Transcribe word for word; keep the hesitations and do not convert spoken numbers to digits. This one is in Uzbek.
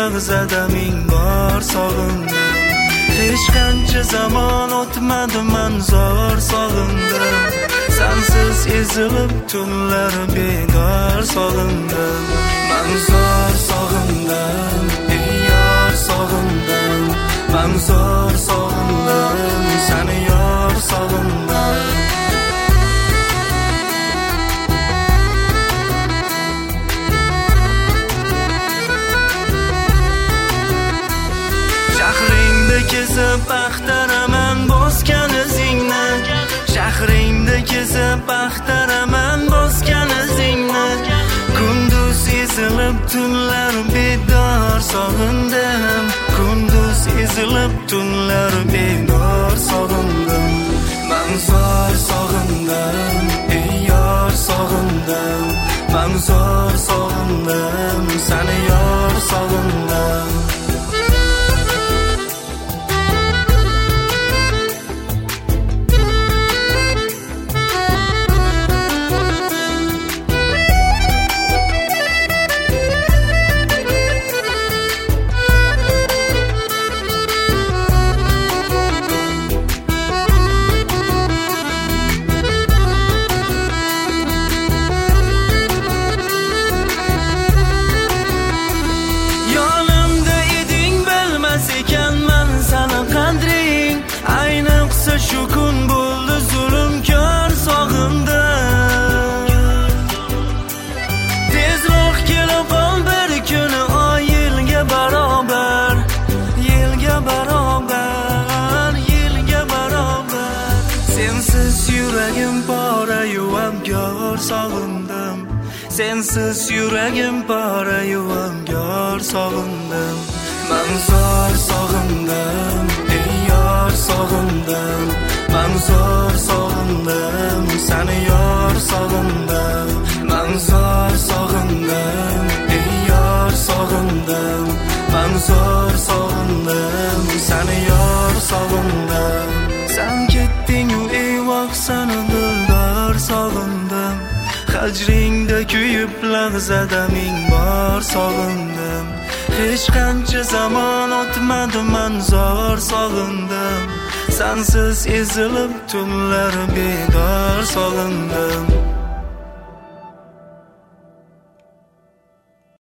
lahzada ming bor sog'indim. Hech qancha zaman o'tmadi, man zor sog'indim. Sensiz ezilib tunlar bekor sog'indim. Man zor sog'indim, ey yor sog'indim. Man zor sog'indim, seni yor sog'indim. Shahringda kezib axtaraman bosgan izingni. Shahringda kezib axtaraman bosgan izingni. Kunduz ezilib tunlar bedor sog'indim. Kunduz ezilib tunlar bedor sog'indim. Man zor sog'indim, ey yor sog'indim. Man zor sog'indim, seni yor sog'indim. Shu kun bo'ldi zulmkor sog'indim. Tezroq kelib qol bir kuni oy yilga barobar. Yilga barobar, yilga barobar. Sensiz yuragim pora-yu abgor sog'indim. Sensiz yuragim pora-yu abgor sog'indim. Man zor sog'indim, ey yor sog'indim. Man zor sog'indim, seni yor sog'indim. Man zor sog'indim, ey yor sog'indim. Man zor sog'indim, seni yor sog'indim. Sen ketding-u eyvoh, seni dildor sog'indim. Hajringda kuyib lahzada ming bor sog'indim. Hech qancha zaman o'tmadi, man zor sog'indim. Sensiz ezilib tunlar bedor sog'indim.